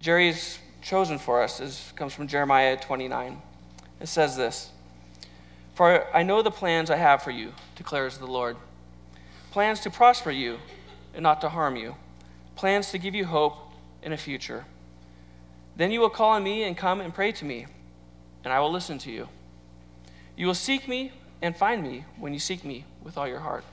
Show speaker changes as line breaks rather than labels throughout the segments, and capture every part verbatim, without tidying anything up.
Jerry's chosen for us is, comes from Jeremiah twenty-nine. It says this: "For I know the plans I have for you, declares the Lord. Plans to prosper you and not to harm you. Plans to give you hope in a future. Then you will call on me and come and pray to me, and I will listen to you. You will seek me and find me when you seek me with all your heart."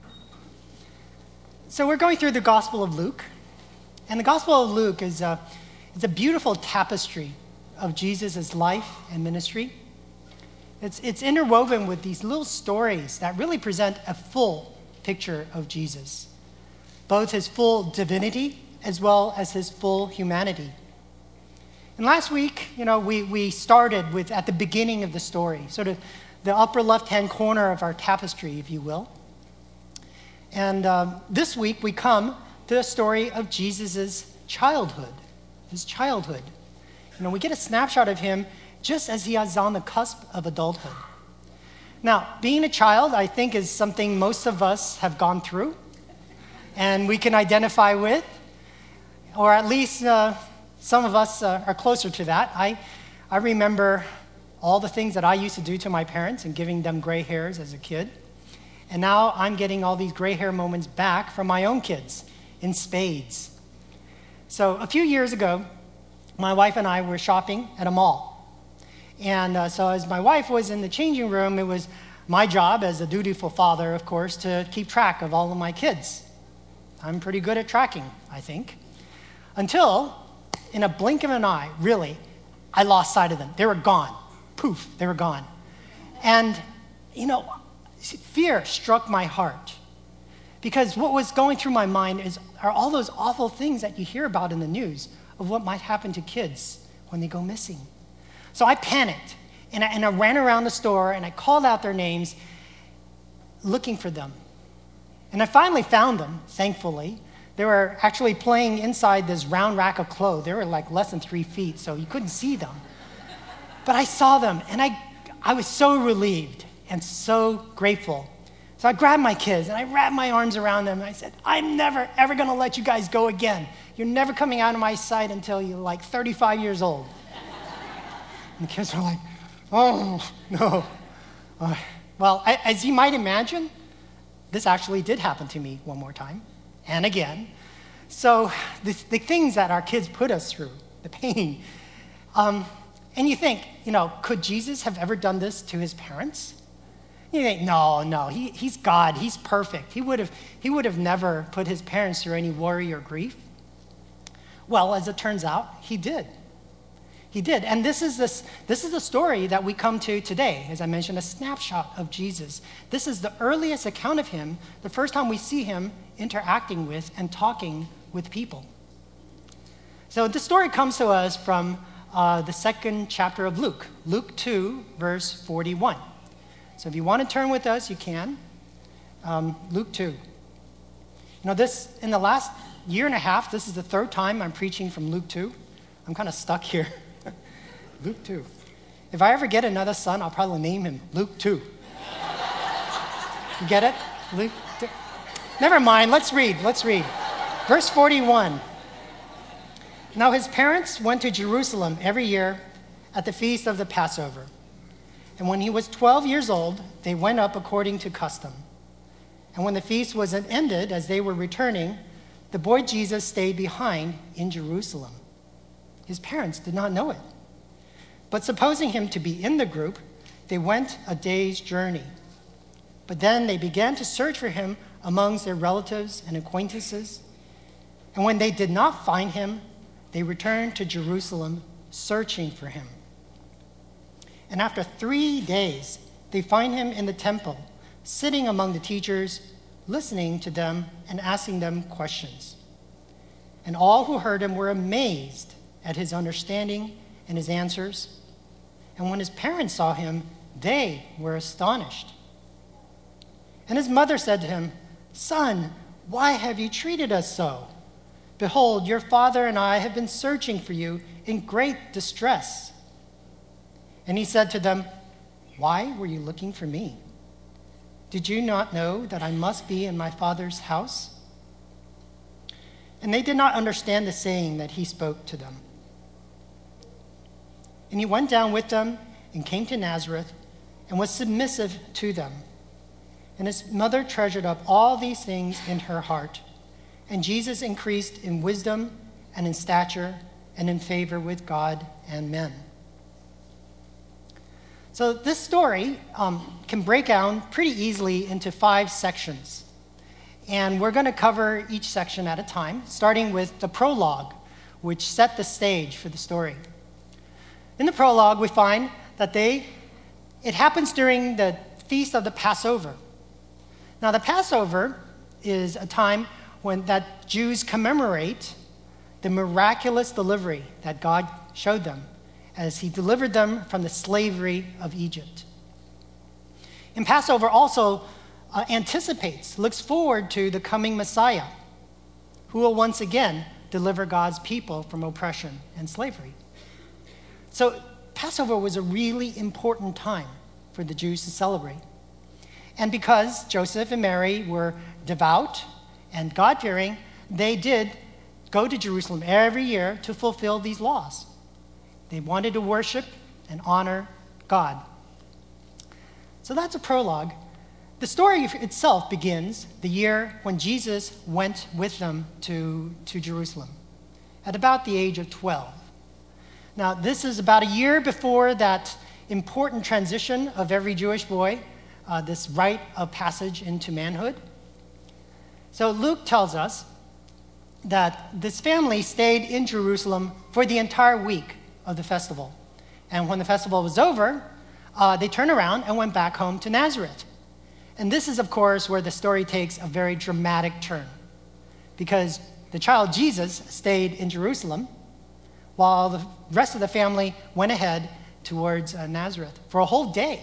So we're going through the Gospel of Luke. And the Gospel of Luke is a, it's a beautiful tapestry of Jesus' life and ministry. It's, it's interwoven with these little stories that really present a full picture of Jesus, both his full divinity as well as his full humanity. And last week, you know, we, we started with at the beginning of the story, sort of the upper left-hand corner of our tapestry, if you will. And um, this week we come to the story of Jesus' childhood, his childhood. You know, we get a snapshot of him just as he is on the cusp of adulthood. Now, being a child, I think, is something most of us have gone through and we can identify with, or at least uh, some of us uh, are closer to that. I, I remember all the things that I used to do to my parents and giving them gray hairs as a kid. And now I'm getting all these gray hair moments back from my own kids in spades. So a few years ago, my wife and I were shopping at a mall. And uh, so as my wife was in the changing room, it was my job as a dutiful father, of course, to keep track of all of my kids. I'm pretty good at tracking, I think. Until, in a blink of an eye, really, I lost sight of them. They were gone. Poof, they were gone. And, you know, fear struck my heart. Because what was going through my mind is are all those awful things that you hear about in the news of what might happen to kids when they go missing. So I panicked, and I, and I ran around the store, and I called out their names, looking for them. And I finally found them, thankfully. They were actually playing inside this round rack of clothes. They were like less than three feet, so you couldn't see them. But I saw them, and I, I was so relieved and so grateful. So I grabbed my kids, and I wrapped my arms around them, and I said, "I'm never, ever going to let you guys go again. You're never coming out of my sight until you're like thirty-five years old." And the kids were like, "Oh, no." Uh, well, I, as you might imagine, this actually did happen to me one more time, and again. So the, the things that our kids put us through, the pain. Um, and you think, you know, could Jesus have ever done this to his parents? You think, no, no, he, he's God, he's perfect. He would have, he would have never put his parents through any worry or grief. Well, as it turns out, he did. He did. And this is this, this is the story that we come to today. As I mentioned, a snapshot of Jesus. This is the earliest account of him, the first time we see him interacting with and talking with people. So this story comes to us from uh, the second chapter of Luke, Luke two, verse forty-one. So if you want to turn with us, you can. Um, Luke two. You know, this, in the last year and a half, this is the third time I'm preaching from Luke two. I'm kind of stuck here. Luke two. If I ever get another son, I'll probably name him Luke two. You get it? Luke two. Never mind, let's read, let's read. Verse forty-one. Now his parents went to Jerusalem every year at the feast of the Passover. And when he was twelve years old, they went up according to custom. And when the feast was ended, as they were returning, the boy Jesus stayed behind in Jerusalem. His parents did not know it. But supposing him to be in the group, they went a day's journey. But then they began to search for him amongst their relatives and acquaintances. And when they did not find him, they returned to Jerusalem searching for him. And after three days, they find him in the temple, sitting among the teachers, listening to them and asking them questions. And all who heard him were amazed at his understanding and his answers. And when his parents saw him, they were astonished. And his mother said to him, "Son, why have you treated us so? Behold, your father and I have been searching for you in great distress." And he said to them, "Why were you looking for me? Did you not know that I must be in my father's house?" And they did not understand the saying that he spoke to them. And he went down with them and came to Nazareth and was submissive to them. And his mother treasured up all these things in her heart. And Jesus increased in wisdom and in stature and in favor with God and men. So this story um, can break down pretty easily into five sections. And we're going to cover each section at a time, starting with the prologue, which set the stage for the story. In the prologue, we find that they, it happens during the feast of the Passover. Now, the Passover is a time when that Jews commemorate the miraculous delivery that God showed them as he delivered them from the slavery of Egypt. And Passover also uh, anticipates, looks forward to the coming Messiah, who will once again deliver God's people from oppression and slavery. So Passover was a really important time for the Jews to celebrate. And because Joseph and Mary were devout and God-fearing, they did go to Jerusalem every year to fulfill these laws. They wanted to worship and honor God. So that's a prologue. The story itself begins the year when Jesus went with them to, to Jerusalem at about the age of twelve. Now, this is about a year before that important transition of every Jewish boy, uh, this rite of passage into manhood. So Luke tells us that this family stayed in Jerusalem for the entire week of the festival. And when the festival was over, uh, they turned around and went back home to Nazareth. And this is, of course, where the story takes a very dramatic turn, because the child Jesus stayed in Jerusalem while the rest of the family went ahead towards uh, Nazareth for a whole day.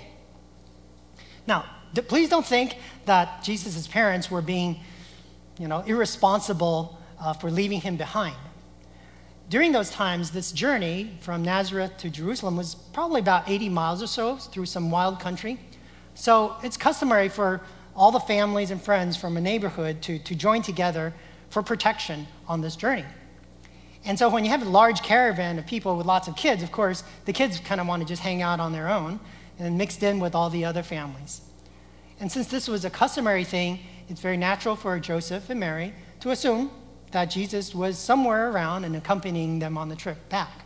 Now, th- please don't think that Jesus' parents were being, you know, irresponsible uh, for leaving him behind. During those times, this journey from Nazareth to Jerusalem was probably about eighty miles or so through some wild country. So it's customary for all the families and friends from a neighborhood to, to join together for protection on this journey. And so when you have a large caravan of people with lots of kids, of course, the kids kind of want to just hang out on their own and mixed in with all the other families. And since this was a customary thing, it's very natural for Joseph and Mary to assume that Jesus was somewhere around and accompanying them on the trip back.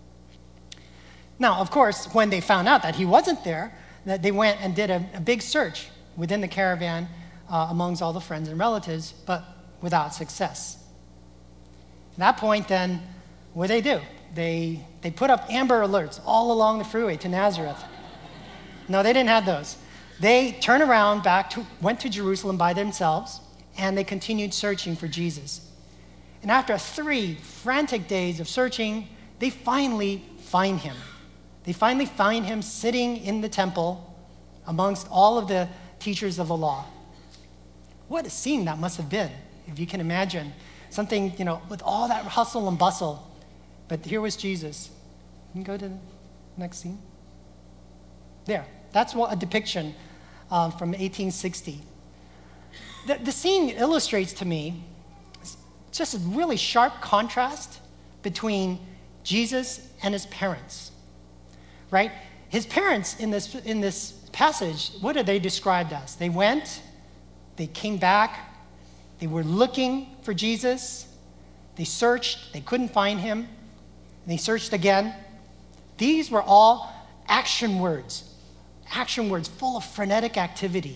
Now, of course, when they found out that he wasn't there, that they went and did a, a big search within the caravan uh, amongst all the friends and relatives, but without success. At that point, then, what do they do? They, they put up Amber Alerts all along the freeway to Nazareth. No, they didn't have those. They turned around back to, went to Jerusalem by themselves, and they continued searching for Jesus. And after three frantic days of searching, they finally find him. They finally find him sitting in the temple amongst all of the teachers of the law. What a scene that must have been, if you can imagine. Something, you know, with all that hustle and bustle. But here was Jesus. Can you go to the next scene? There. That's what a depiction uh, from eighteen sixty. The, the scene illustrates to me just a really sharp contrast between Jesus and his parents, right? His parents in this, in this passage, what are they described as? They went, they came back, they were looking for Jesus, they searched, they couldn't find him, and they searched again. These were all action words, action words full of frenetic activity.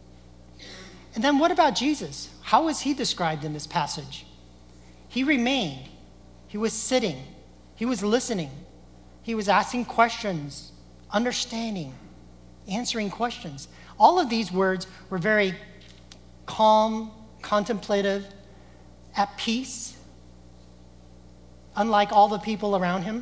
And then what about Jesus? How is he described in this passage? He remained. He was sitting. He was listening. He was asking questions, understanding, answering questions. All of these words were very calm, contemplative, at peace, unlike all the people around him.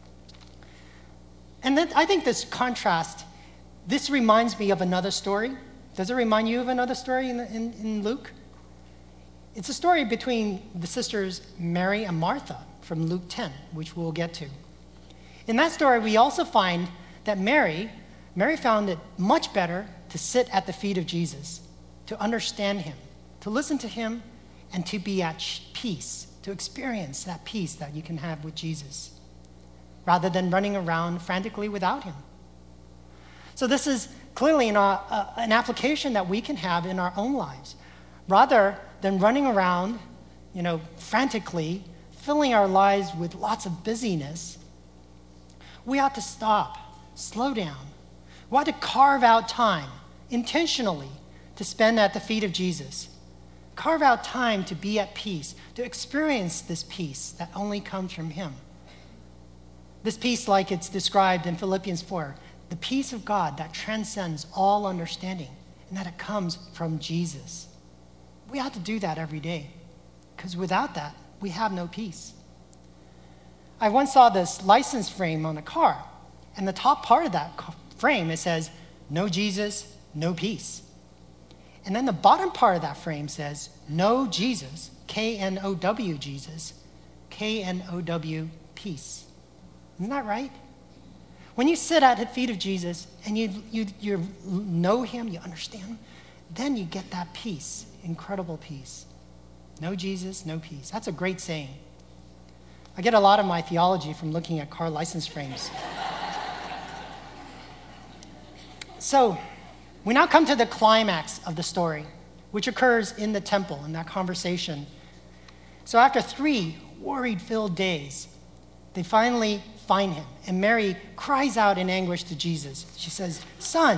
And then I think this contrast, this reminds me of another story. Does it remind you of another story in, the, in, in Luke? It's a story between the sisters Mary and Martha from Luke ten, which we'll get to. In that story, we also find that Mary, Mary found it much better to sit at the feet of Jesus, to understand him, to listen to him, and to be at peace, to experience that peace that you can have with Jesus. rather than running around frantically without him. So this is clearly an, uh, an application that we can have in our own lives. Rather than running around, you know, frantically, filling our lives with lots of busyness, we ought to stop, slow down. We ought to carve out time intentionally to spend at the feet of Jesus. Carve out time to be at peace, to experience this peace that only comes from him. This peace, like it's described in Philippians four, the peace of God that transcends all understanding, and that it comes from Jesus. We ought to do that every day, because without that, we have no peace. I once saw this license frame on a car, and the top part of that frame, it says, "No Jesus, no peace." And then the bottom part of that frame says, "No Jesus, K N O W Jesus, K N O W peace." Isn't that right? When you sit at the feet of Jesus and you, you, you know him, you understand him, then you get that peace, incredible peace. No Jesus, no peace. That's a great saying. I get a lot of my theology from looking at car license frames. So, we now come to the climax of the story, which occurs in the temple, in that conversation. So after three worried-filled days, they finally find him, and Mary cries out in anguish to Jesus. She says, "Son,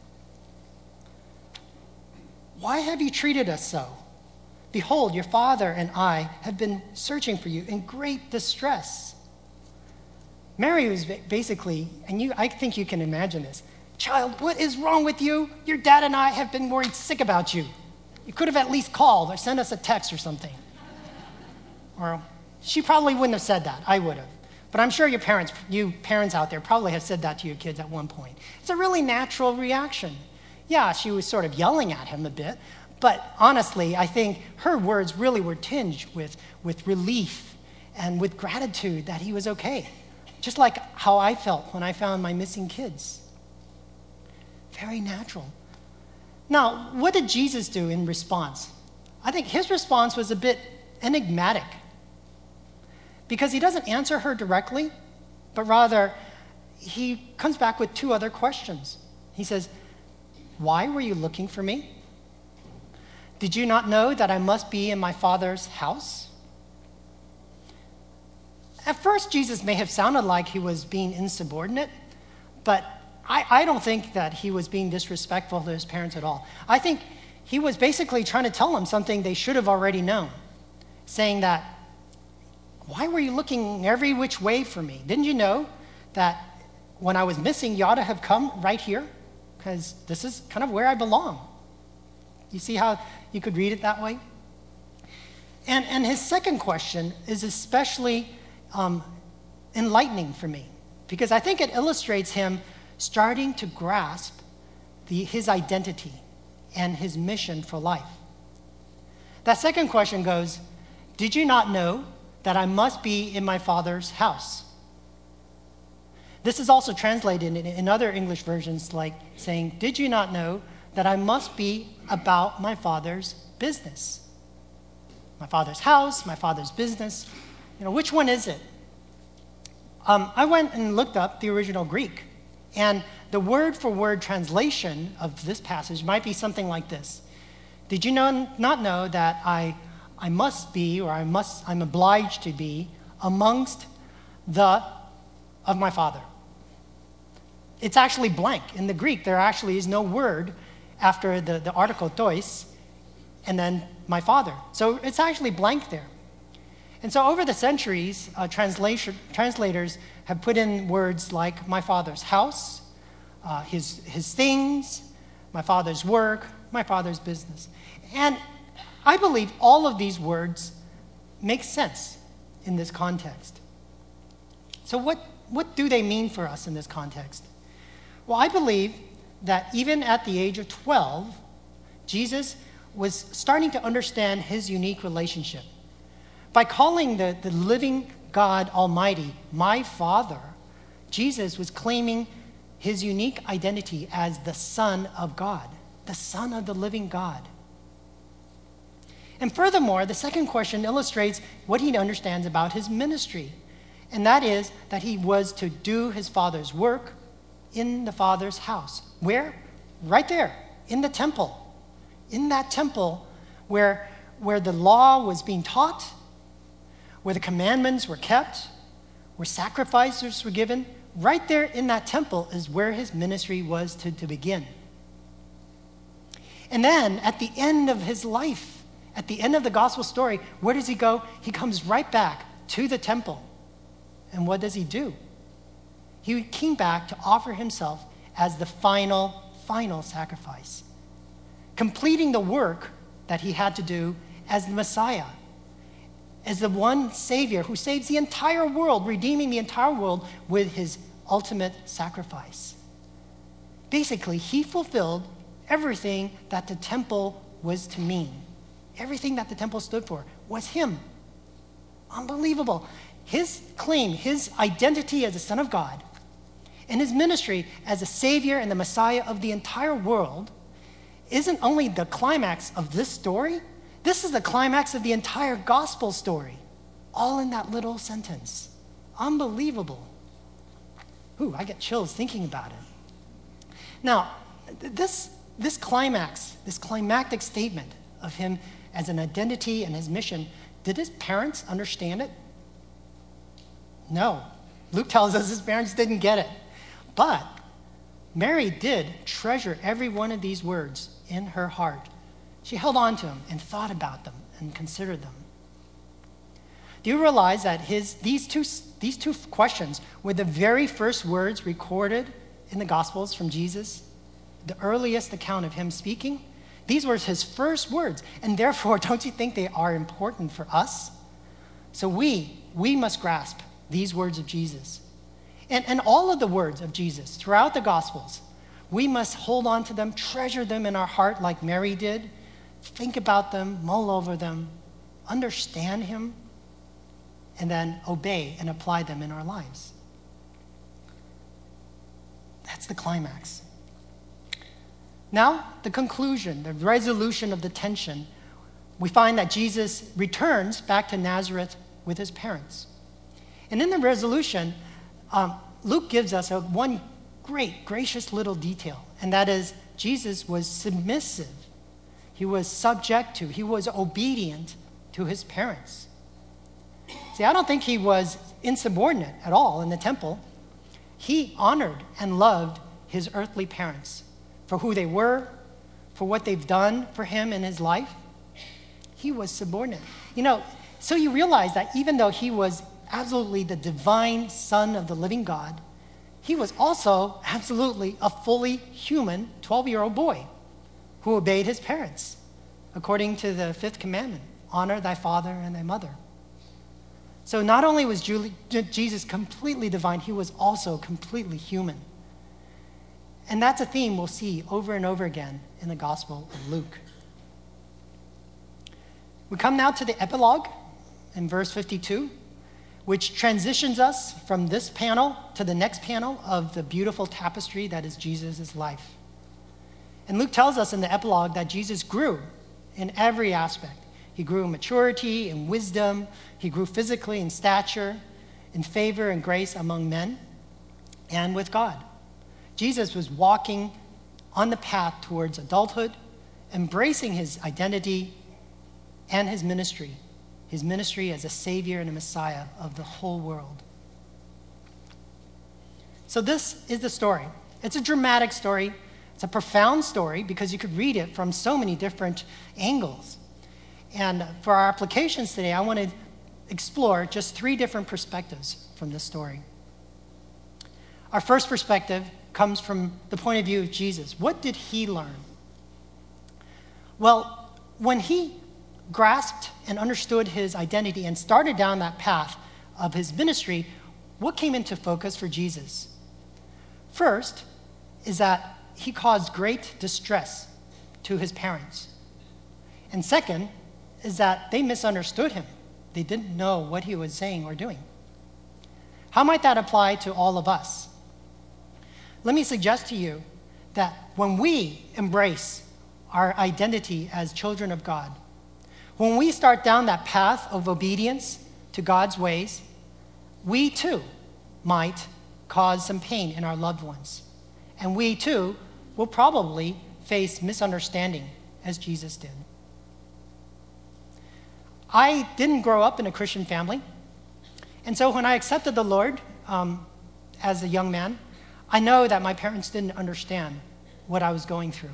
why have you treated us so? Behold, your father and I have been searching for you in great distress." Mary was basically, and you, I think you can imagine this, "Child, what is wrong with you? Your dad and I have been worried sick about you. You could have at least called or sent us a text or something." Or she probably wouldn't have said that. I would have. But I'm sure your parents, you parents out there probably have said that to your kids at one point. It's a really natural reaction. Yeah, she was sort of yelling at him a bit, but honestly, I think her words really were tinged with, with relief and with gratitude that he was okay. Just like how I felt when I found my missing kids. Very natural. Now, what did Jesus do in response? I think his response was a bit enigmatic, because he doesn't answer her directly, but rather he comes back with two other questions. He says, "Why were you looking for me? Did you not know that I must be in my Father's house?" At first, Jesus may have sounded like he was being insubordinate, but I, I don't think that he was being disrespectful to his parents at all. I think he was basically trying to tell them something they should have already known, saying that, "Why were you looking every which way for me? Didn't you know that when I was missing, you ought to have come right here? Because this is kind of where I belong." You see how you could read it that way? And, and his second question is especially um, enlightening for me, because I think it illustrates him starting to grasp the, his identity and his mission for life. That second question goes, "Did you not know that I must be in my Father's house?" This is also translated in, in other English versions like saying, "Did you not know that I must be about my Father's business?" My Father's house, my Father's business. You know, which one is it? Um, I went and looked up the original Greek, and the word-for-word translation of this passage might be something like this: "Did you know, not know that I I must be, or I must, I'm obliged to be, amongst the of my Father?" It's actually blank. In the Greek, there actually is no word after the, the article tois, and then my Father. So it's actually blank there. And so over the centuries, uh, translation, translators have put in words like my Father's house, uh, his, his things, my Father's work, my Father's business. And I believe all of these words make sense in this context. So what, what do they mean for us in this context? Well, I believe that even at the age of twelve, Jesus was starting to understand his unique relationship. By calling the, the living God Almighty my Father, Jesus was claiming his unique identity as the Son of God, the Son of the living God. And furthermore, the second question illustrates what he understands about his ministry. And that is that he was to do his Father's work in the Father's house. Where? Right there, in the temple. In that temple where, where the law was being taught, where the commandments were kept, where sacrifices were given. Right there in that temple is where his ministry was to, to begin. And then at the end of his life, at the end of the gospel story, where does he go? He comes right back to the temple. And what does he do? He came back to offer himself as the final, final sacrifice, completing the work that he had to do as the Messiah, as the one Savior who saves the entire world, redeeming the entire world with his ultimate sacrifice. Basically, he fulfilled everything that the temple was to mean. Everything that the temple stood for was him. Unbelievable. His claim, his identity as the Son of God, and his ministry as a Savior and the Messiah of the entire world isn't only the climax of this story, this is the climax of the entire gospel story, all in that little sentence. Unbelievable. Ooh, I get chills thinking about it. Now, this, this climax, this climactic statement of him as an identity and his mission, did his parents understand it? No. Luke tells us his parents didn't get it. But Mary did treasure every one of these words in her heart. She held on to them and thought about them and considered them. Do you realize that his, these, two, these two questions were the very first words recorded in the Gospels from Jesus? The earliest account of him speaking? These were his first words, and therefore, don't you think they are important for us? So we, we must grasp these words of Jesus. And, and all of the words of Jesus throughout the Gospels, we must hold on to them, treasure them in our heart like Mary did, think about them, mull over them, understand him, and then obey and apply them in our lives. That's the climax. Now, the conclusion, the resolution of the tension, we find that Jesus returns back to Nazareth with his parents. And in the resolution, um, Luke gives us a one great, gracious little detail, and that is Jesus was submissive. He was subject to, he was obedient to his parents. See, I don't think he was insubordinate at all in the temple. He honored and loved his earthly parents for who they were, for what they've done for him in his life. He was subordinate. You know, so you realize that even though he was absolutely the divine Son of the living God, he was also absolutely a fully human twelve-year-old boy who obeyed his parents, according to the fifth commandment, honor thy father and thy mother. So not only was Julie, Jesus completely divine, he was also completely human. And that's a theme we'll see over and over again in the Gospel of Luke. We come now to the epilogue in verse fifty-two, which transitions us from this panel to the next panel of the beautiful tapestry that is Jesus' life. And Luke tells us in the epilogue that Jesus grew in every aspect. He grew in maturity, in wisdom. He grew physically in stature, in favor and grace among men, and with God. Jesus was walking on the path towards adulthood, embracing his identity and his ministry, his ministry as a Savior and a Messiah of the whole world. So this is the story. It's a dramatic story. It's a profound story because you could read it from so many different angles. And for our applications today, I want to explore just three different perspectives from this story. Our first perspective comes from the point of view of Jesus. What did he learn? Well, when he grasped and understood his identity and started down that path of his ministry, what came into focus for Jesus? First is that he caused great distress to his parents. And second is that they misunderstood him. They didn't know what he was saying or doing. How might that apply to all of us? Let me suggest to you that when we embrace our identity as children of God, when we start down that path of obedience to God's ways, we too might cause some pain in our loved ones. And we too will probably face misunderstanding as Jesus did. I didn't grow up in a Christian family. And so when I accepted the Lord um, as a young man, I know that my parents didn't understand what I was going through.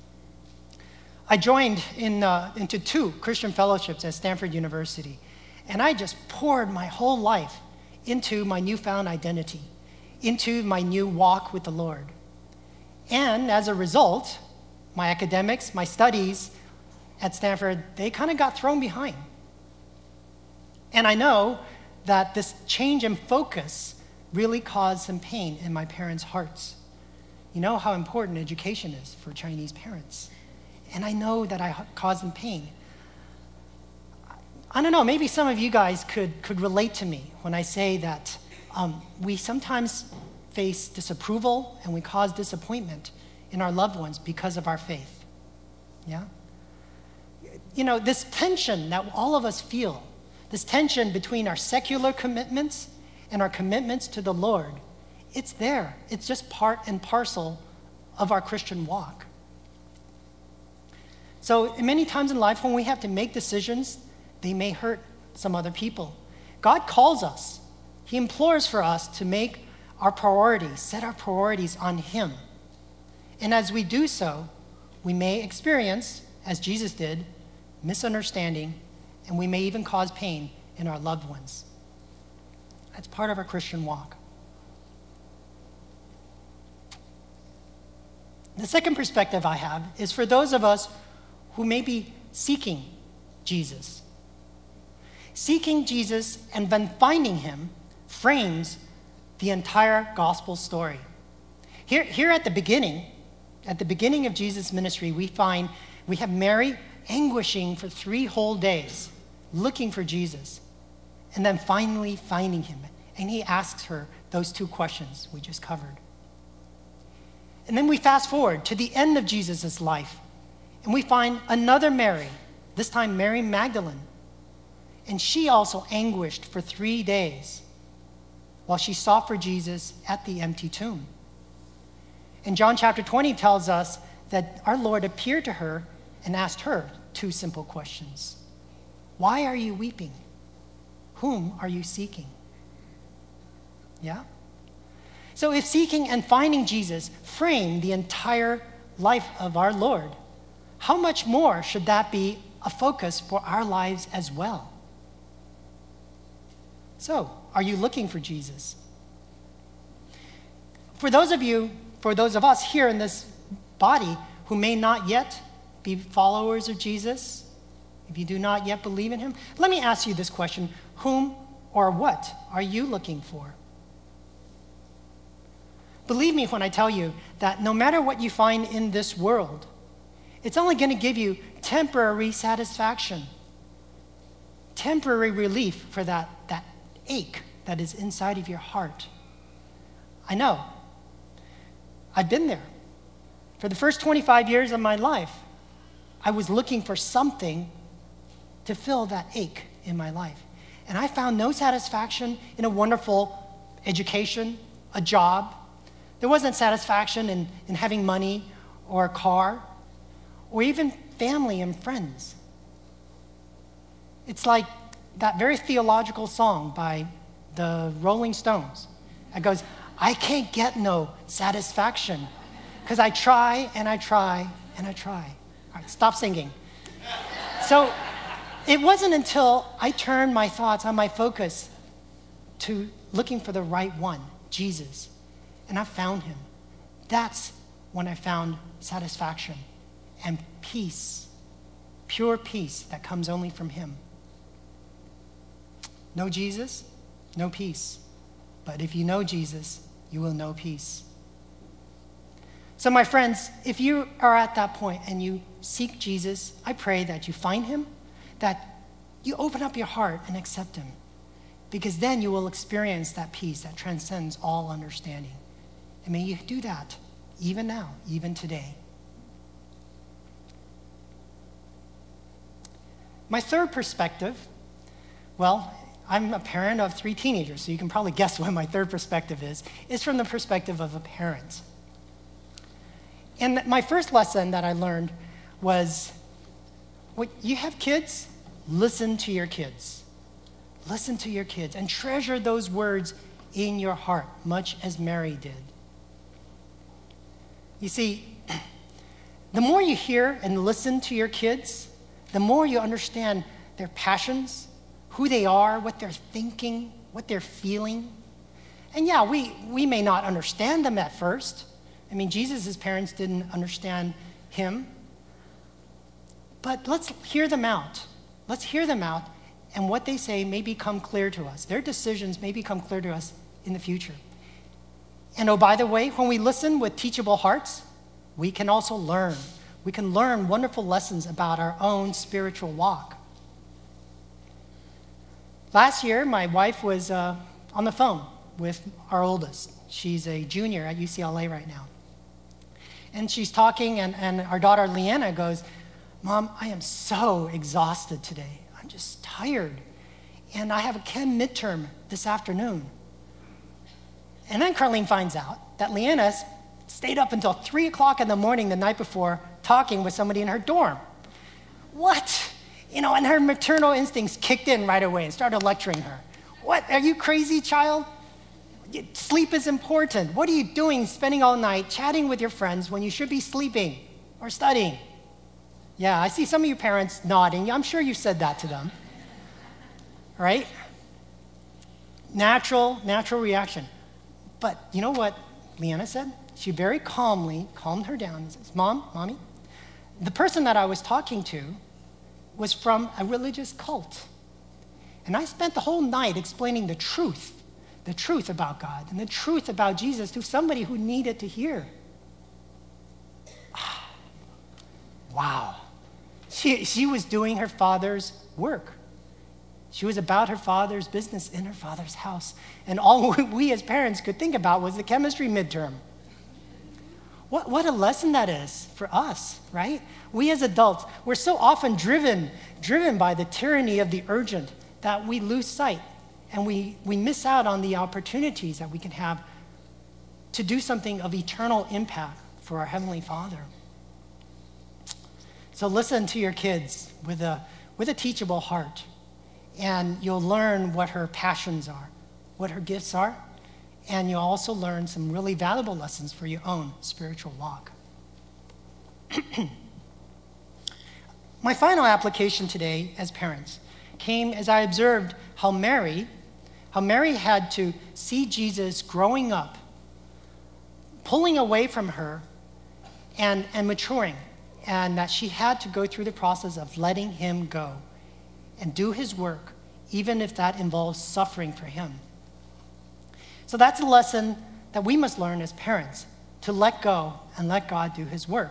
I joined in, uh, into two Christian fellowships at Stanford University, and I just poured my whole life into my newfound identity, into my new walk with the Lord. And as a result, my academics, my studies at Stanford, they kind of got thrown behind. And I know that this change in focus really caused some pain in my parents' hearts. You know how important education is for Chinese parents. And I know that I caused them pain. I don't know, maybe some of you guys could, could relate to me when I say that um, we sometimes face disapproval and we cause disappointment in our loved ones because of our faith. Yeah? You know, this tension that all of us feel, this tension between our secular commitments and our commitments to the Lord, it's there. It's just part and parcel of our Christian walk. So many times in life when we have to make decisions, they may hurt some other people. God calls us. He implores for us to make our priorities, set our priorities on Him. And as we do so, we may experience, as Jesus did, misunderstanding, and we may even cause pain in our loved ones. That's part of our Christian walk. The second perspective I have is for those of us who may be seeking Jesus. Seeking Jesus and then finding Him frames the entire gospel story. Here, here at the beginning, at the beginning of Jesus' ministry, we find we have Mary anguishing for three whole days, looking for Jesus, and then finally finding Him. And He asks her those two questions we just covered. And then we fast forward to the end of Jesus' life, and we find another Mary, this time Mary Magdalene. And she also anguished for three days while she sought for Jesus at the empty tomb. And John chapter twenty tells us that our Lord appeared to her and asked her two simple questions. Why are you weeping? Whom are you seeking? Yeah? So if seeking and finding Jesus frame the entire life of our Lord, how much more should that be a focus for our lives as well? So, are you looking for Jesus? For those of you, for those of us here in this body who may not yet be followers of Jesus, if you do not yet believe in Him, let me ask you this question. Whom or what are you looking for? Believe me when I tell you that no matter what you find in this world, it's only going to give you temporary satisfaction, temporary relief for that, that ache that is inside of your heart. I know. I've been there. For the first twenty-five years of my life, I was looking for something to fill that ache in my life. And I found no satisfaction in a wonderful education, a job. There wasn't satisfaction in, in having money or a car or even family and friends. It's like that very theological song by the Rolling Stones. It goes, I can't get no satisfaction because I try and I try and I try. All right, stop singing. So it wasn't until I turned my thoughts on my focus to looking for the right one, Jesus, and I found Him. That's when I found satisfaction and peace, pure peace that comes only from Him. No Jesus, no peace. But if you know Jesus, you will know peace. So my friends, if you are at that point and you seek Jesus, I pray that you find Him, that you open up your heart and accept Him, because then you will experience that peace that transcends all understanding. And may you do that even now, even today. My third perspective, well, I'm a parent of three teenagers, so you can probably guess what my third perspective is. It's from the perspective of a parent. And my first lesson that I learned was, when you have kids, listen to your kids. Listen to your kids and treasure those words in your heart, much as Mary did. You see, the more you hear and listen to your kids, the more you understand their passions, who they are, what they're thinking, what they're feeling. And yeah, we, we may not understand them at first. I mean, Jesus' parents didn't understand him. But let's hear them out. Let's hear them out, and what they say may become clear to us. Their decisions may become clear to us in the future. And oh, by the way, when we listen with teachable hearts, we can also learn. We can learn wonderful lessons about our own spiritual walk. Last year, my wife was uh, on the phone with our oldest. She's a junior at U C L A right now. And she's talking, and, and our daughter Leanna goes, "Mom, I am so exhausted today. I'm just tired. And I have a chem midterm this afternoon." And then Carlene finds out that Leanna stayed up until three o'clock in the morning the night before talking with somebody in her dorm. What? You know, and her maternal instincts kicked in right away and started lecturing her. "What? Are you crazy, child? Sleep is important. What are you doing spending all night chatting with your friends when you should be sleeping or studying?" Yeah, I see some of you parents nodding. I'm sure you said that to them. Right? Natural, natural reaction. But you know what Leanna said? She very calmly calmed her down and says, "Mom, Mommy, the person that I was talking to was from a religious cult. And I spent the whole night explaining the truth, the truth about God and the truth about Jesus to somebody who needed to hear." Wow. She, she was doing her father's work. She was about her father's business in her father's house. And all we as parents could think about was the chemistry midterm. What, what a lesson that is for us, right? We as adults, we're so often driven, driven by the tyranny of the urgent that we lose sight and we, we miss out on the opportunities that we can have to do something of eternal impact for our Heavenly Father. So listen to your kids with a, with a teachable heart, and you'll learn what her passions are, what her gifts are, and you'll also learn some really valuable lessons for your own spiritual walk. My final application today as parents came as I observed how Mary, how Mary had to see Jesus growing up, pulling away from her and, and maturing, and that she had to go through the process of letting him go and do his work, even if that involves suffering for him. So that's a lesson that we must learn as parents, to let go and let God do his work.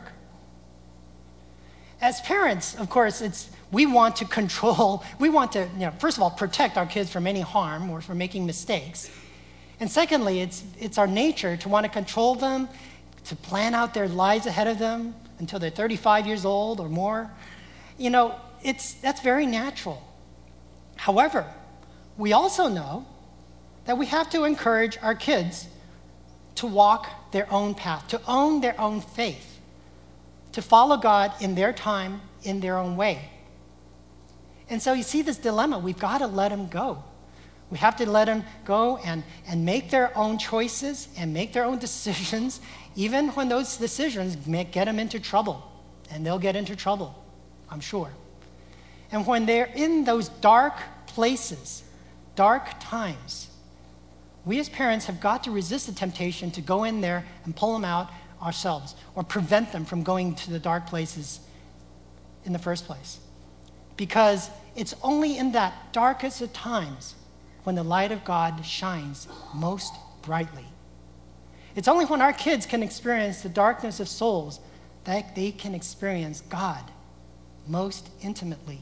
As parents, of course, it's we want to control, we want to, you know, first of all, protect our kids from any harm or from making mistakes. And secondly, it's it's our nature to want to control them, to plan out their lives ahead of them until they're thirty-five years old or more. You know, it's that's very natural. However, we also know that we have to encourage our kids to walk their own path, to own their own faith, to follow God in their time, in their own way. And so you see this dilemma. We've got to let them go. We have to let them go and, and make their own choices and make their own decisions, even when those decisions may get them into trouble. And they'll get into trouble, I'm sure. And when they're in those dark places, dark times, we as parents have got to resist the temptation to go in there and pull them out ourselves or prevent them from going to the dark places in the first place. Because it's only in that darkest of times when the light of God shines most brightly. It's only when our kids can experience the darkness of souls that they can experience God most intimately.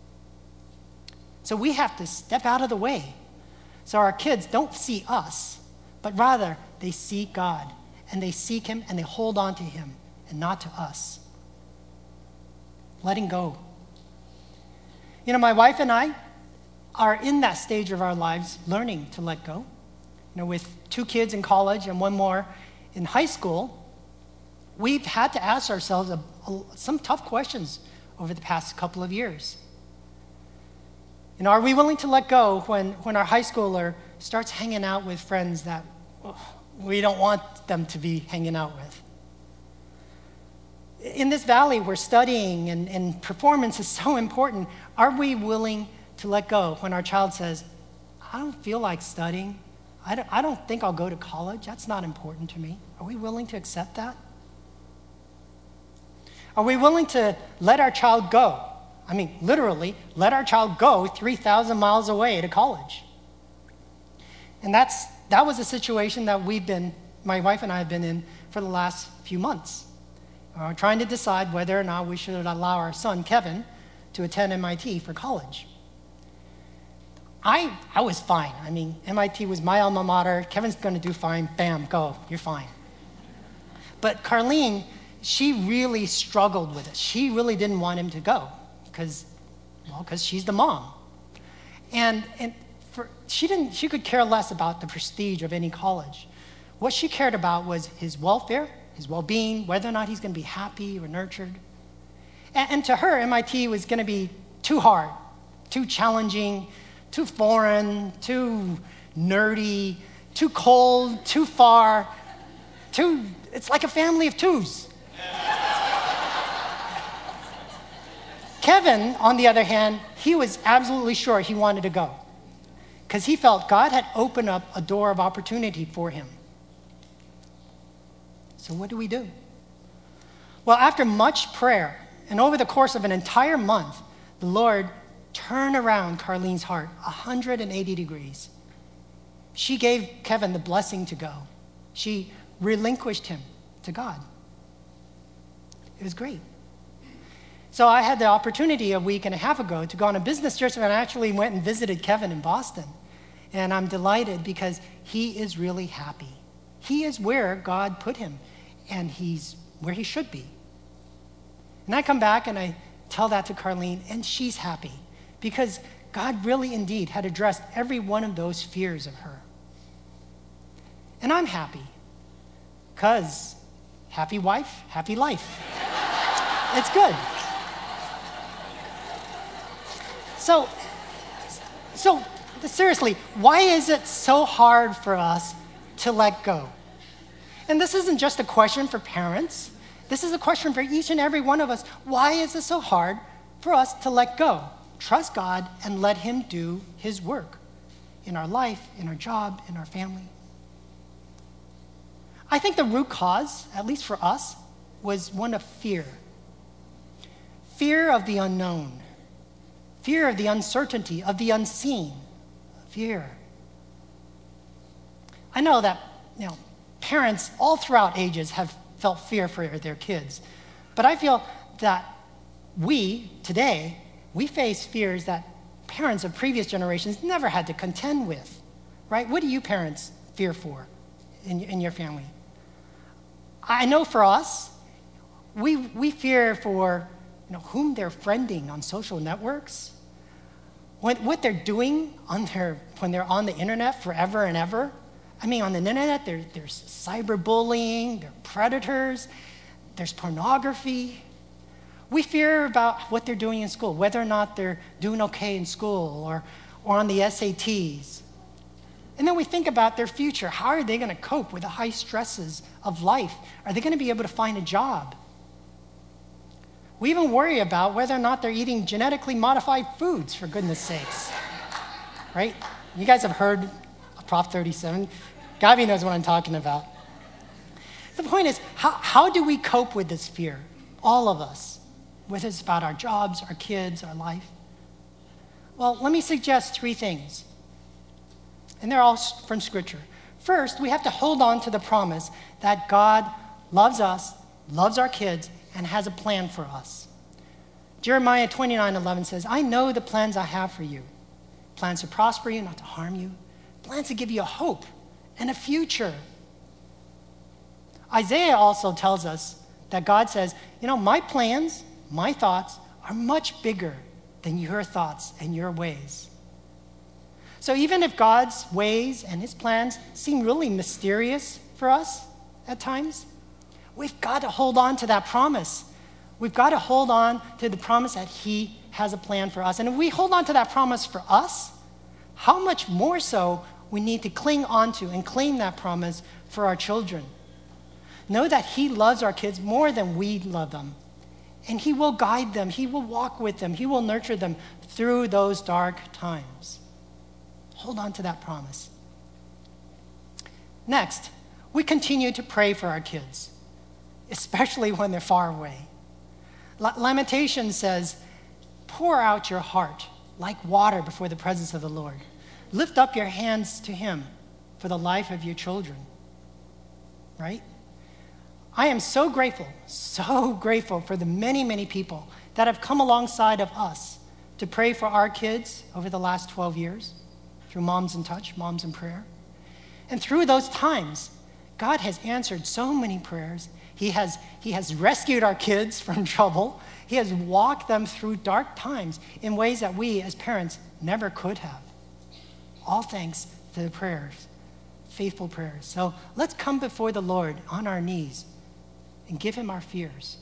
So we have to step out of the way so our kids don't see us, but rather they see God, and they seek him and they hold on to him and not to us. Letting go. You know, my wife and I, are in that stage of our lives learning to let go. You know, with two kids in college and one more in high school, we've had to ask ourselves a, a, some tough questions over the past couple of years. You know, are we willing to let go when, when our high schooler starts hanging out with friends that oh, we don't want them to be hanging out with? In this valley where studying and, and performance is so important, are we willing to let go when our child says, I don't feel like studying. I don't, I don't think I'll go to college. That's not important to me. Are we willing to accept that? Are we willing to let our child go? I mean, literally, let our child go three thousand miles away to college. And that's that was a situation that we've been, my wife and I have been in for the last few months. We're trying to decide whether or not we should allow our son, Kevin, to attend M I T for college. I I was fine. I mean, M I T was my alma mater. Kevin's going to do fine. Bam, go. You're fine. But Carlene, she really struggled with it. She really didn't want him to go because, well, because she's the mom. And and for, she didn't. She could care less about the prestige of any college. What she cared about was his welfare, his well-being, whether or not he's going to be happy or nurtured. And, and to her, M I T was going to be too hard, too challenging, too foreign, too nerdy, too cold, too far, too, it's like a family of twos. Kevin, on the other hand, he was absolutely sure he wanted to go because he felt God had opened up a door of opportunity for him. So what do we do? Well, after much prayer and over the course of an entire month, the Lord turned around Carlene's heart one hundred eighty degrees. She gave Kevin the blessing to go. She relinquished him to God. It was great. So I had the opportunity a week and a half ago to go on a business trip, and I actually went and visited Kevin in Boston. And I'm delighted because he is really happy. He is where God put him, and he's where he should be. And I come back and I tell that to Carlene, and she's happy because God really indeed had addressed every one of those fears of her. And I'm happy because happy wife, happy life. It's good. So, so seriously, why is it so hard for us to let go? And this isn't just a question for parents. This is a question for each and every one of us. Why is it so hard for us to let go? Trust God and let him do his work in our life, in our job, in our family. I think the root cause, at least for us, was one of fear. Fear of the unknown. Fear of the uncertainty, of the unseen. Fear. I know that, you know, parents all throughout ages have felt fear for their kids. But I feel that we, today, we face fears that parents of previous generations never had to contend with, right? What do you parents fear for in, in your family? I know for us, we, we fear for, you know, whom they're friending on social networks, what, what they're doing on their, when they're on the internet forever and ever. I mean, on the internet, there, there's cyberbullying, there are predators, there's pornography. We fear about what they're doing in school, whether or not they're doing okay in school or, or on the S A Ts. And then we think about their future. How are they going to cope with the high stresses of life? Are they going to be able to find a job? We even worry about whether or not they're eating genetically modified foods, for goodness sakes. Right? You guys have heard of Prop thirty-seven. Gabi knows what I'm talking about. The point is, how, how do we cope with this fear? All of us. Whether it's about our jobs, our kids, our life. Well, let me suggest three things. And they're all from Scripture. First, we have to hold on to the promise that God loves us, loves our kids, and has a plan for us. Jeremiah twenty-nine eleven says, I know the plans I have for you. Plans to prosper you, not to harm you. Plans to give you a hope and a future. Isaiah also tells us that God says, you know, my plans, my thoughts are much bigger than your thoughts and your ways. So even if God's ways and his plans seem really mysterious for us at times, we've got to hold on to that promise. We've got to hold on to the promise that he has a plan for us. And if we hold on to that promise for us, how much more so we need to cling on to and claim that promise for our children. Know that he loves our kids more than we love them. And he will guide them. He will walk with them. He will nurture them through those dark times. Hold on to that promise. Next, we continue to pray for our kids, especially when they're far away. Lamentation says, pour out your heart like water before the presence of the Lord. Lift up your hands to him for the life of your children. Right? I am so grateful, so grateful for the many, many people that have come alongside of us to pray for our kids over the last twelve years through Moms in Touch, Moms in Prayer. And through those times, God has answered so many prayers. He has, he has rescued our kids from trouble. He has walked them through dark times in ways that we as parents never could have. All thanks to the prayers, faithful prayers. So let's come before the Lord on our knees and give him our fears.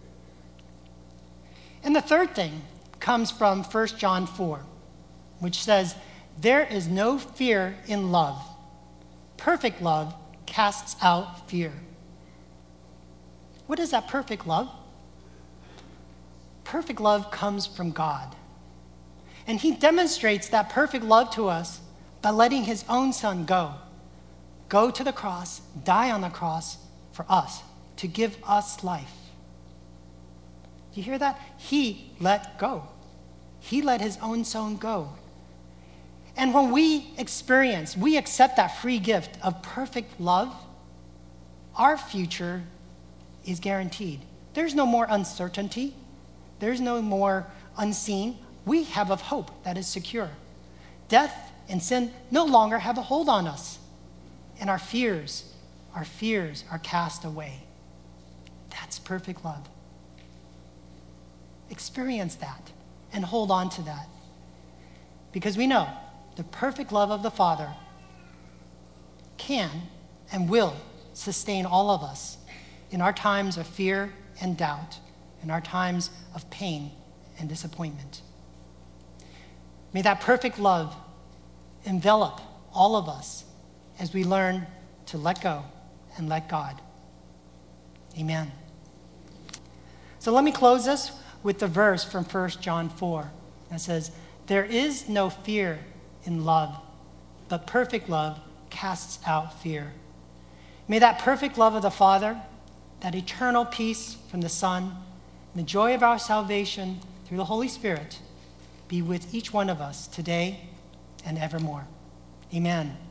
And the third thing comes from First John four, which says, there is no fear in love. Perfect love casts out fear. What is that perfect love? Perfect love comes from God. And he demonstrates that perfect love to us by letting his own son go. Go to the cross, die on the cross for us, to give us life. Do you hear that? He let go. He let his own son go. And when we experience, we accept that free gift of perfect love, our future is guaranteed. There's no more uncertainty. There's no more unseen. We have a hope that is secure. Death and sin no longer have a hold on us. And our fears, our fears are cast away. That's perfect love. Experience that and hold on to that. Because we know the perfect love of the Father can and will sustain all of us in our times of fear and doubt, in our times of pain and disappointment. May that perfect love envelop all of us as we learn to let go and let God. Amen. So let me close this with the verse from First John four that says, there is no fear in love, but perfect love casts out fear. May that perfect love of the Father, that eternal peace from the Son, and the joy of our salvation through the Holy Spirit be with each one of us today and evermore. Amen.